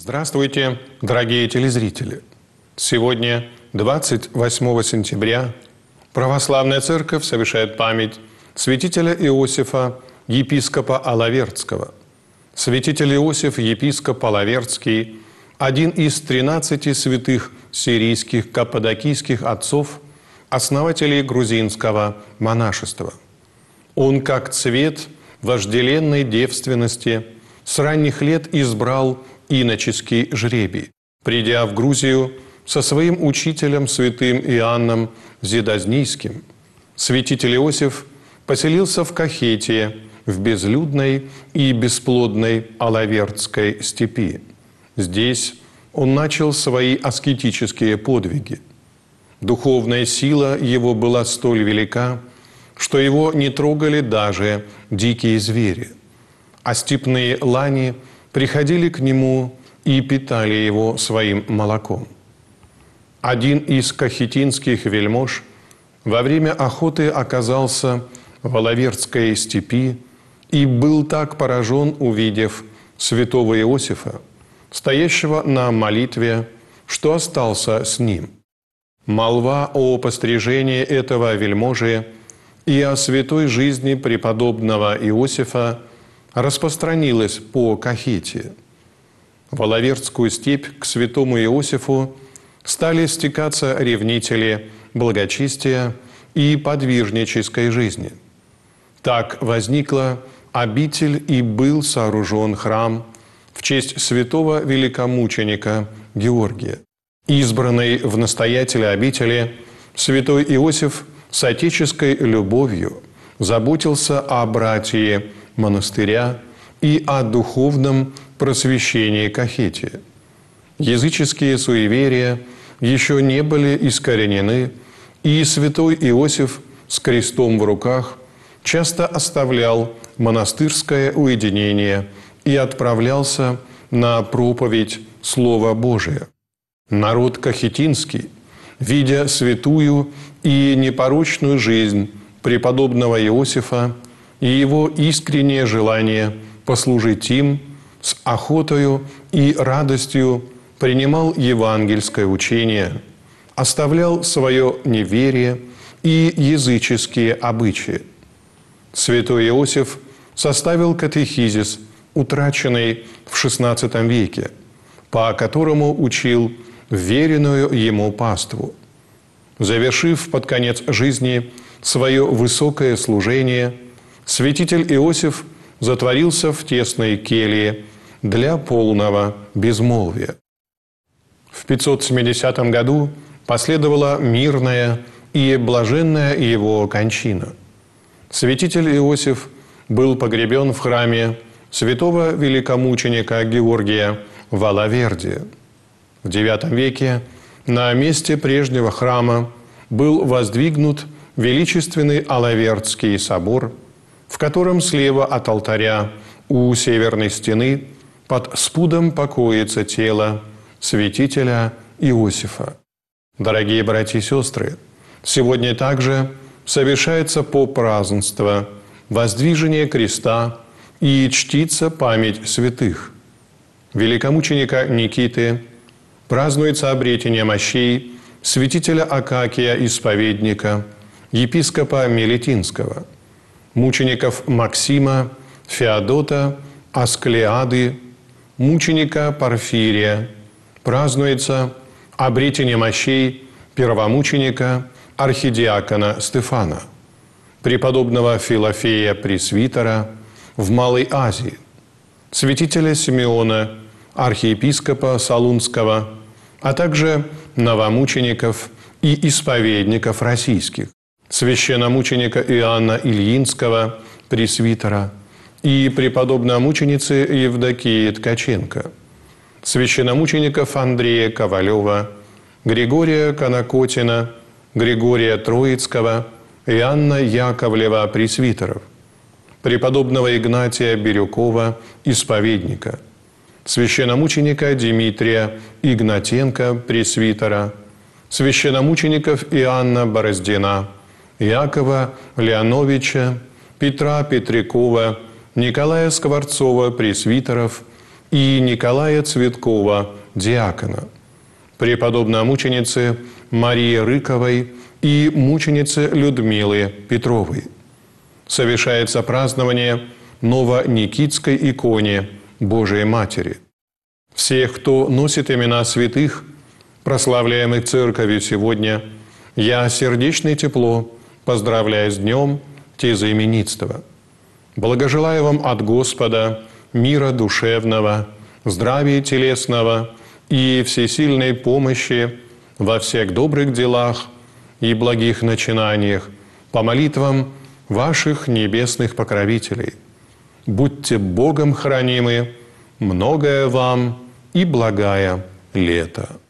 Здравствуйте, дорогие телезрители! Сегодня, 28 сентября, Православная Церковь совершает память святителя Иосифа, епископа Алавердского. Святитель Иосиф, епископ Алавердский, один из 13 святых сирийских каппадокийских отцов, основателей грузинского монашества. Он, как цвет вожделенной девственности, с ранних лет избрал иноческий жребий. Придя в Грузию со своим учителем святым Иоанном Зидознийским, святитель Иосиф поселился в Кахетии, в безлюдной и бесплодной Алавердской степи. Здесь он начал свои аскетические подвиги. Духовная сила его была столь велика, что его не трогали даже дикие звери, а степные лани приходили к нему и питали его своим молоком. Один из кахетинских вельмож во время охоты оказался в Алавердской степи и был так поражен, увидев святого Иосифа, стоящего на молитве, что остался с ним. Молва о пострижении этого вельможи и о святой жизни преподобного Иосифа распространилась по Кахетии. В Алавердскую степь к святому Иосифу стали стекаться ревнители благочестия и подвижнической жизни. Так возникла обитель и был сооружен храм в честь святого великомученика Георгия. Избранный в настоятеля обители, святой Иосиф с отеческой любовью заботился о братье монастыря и о духовном просвещении Кахетии. Языческие суеверия еще не были искоренены, и святой Иосиф с крестом в руках часто оставлял монастырское уединение и отправлялся на проповедь Слова Божия. Народ кахетинский, видя святую и непорочную жизнь преподобного Иосифа и его искреннее желание послужить им, с охотою и радостью принимал евангельское учение, оставлял свое неверие и языческие обычаи. Святой Иосиф составил катехизис, утраченный в XVI веке, по которому учил веренную ему паству. Завершив под конец жизни свое высокое служение, святитель Иосиф затворился в тесной келье для полного безмолвия. В 570 году последовала мирная и блаженная его кончина. Святитель Иосиф был погребен в храме святого великомученика Георгия в Алаверде. В IX веке на месте прежнего храма был воздвигнут величественный Алавердский собор, в котором слева от алтаря у северной стены под спудом покоится тело святителя Иосифа. Дорогие братья и сестры, сегодня также совершается попразднество воздвижения креста и чтится память святых. Великомученика Никиты празднуется обретение мощей святителя Акакия Исповедника, епископа Мелитинского, мучеников Максима, Феодота, Асклеады, мученика Порфирия. Празднуется обретение мощей первомученика архидиакона Стефана, преподобного Филофея Пресвитера в Малой Азии, святителя Симеона, архиепископа Солунского, а также новомучеников и исповедников российских, священномученика Иоанна Ильинского, пресвитера, и преподобномученицы Евдокии Ткаченко, священномучеников Андрея Ковалева, Григория Конокотина, Григория Троицкого, Иоанна Яковлева, пресвитеров, преподобного Игнатия Бирюкова, исповедника, священномученика Дмитрия Игнатенко, пресвитера, священномучеников Иоанна Бороздина, Якова Леоновича, Петра Петрякова, Николая Скворцова, пресвитеров и Николая Цветкова, диакона, преподобно-мученицы Марии Рыковой и мученицы Людмилы Петровой. Совершается празднование Новоникитской иконе Божией Матери. Всех, кто носит имена святых, прославляемых Церковью сегодня, я сердечно и тепло поздравляю с днем тезаименитства. Благожелаю вам от Господа мира душевного, здравия телесного и всесильной помощи во всех добрых делах и благих начинаниях по молитвам ваших небесных покровителей. Будьте Богом хранимы, многое вам и благая лето.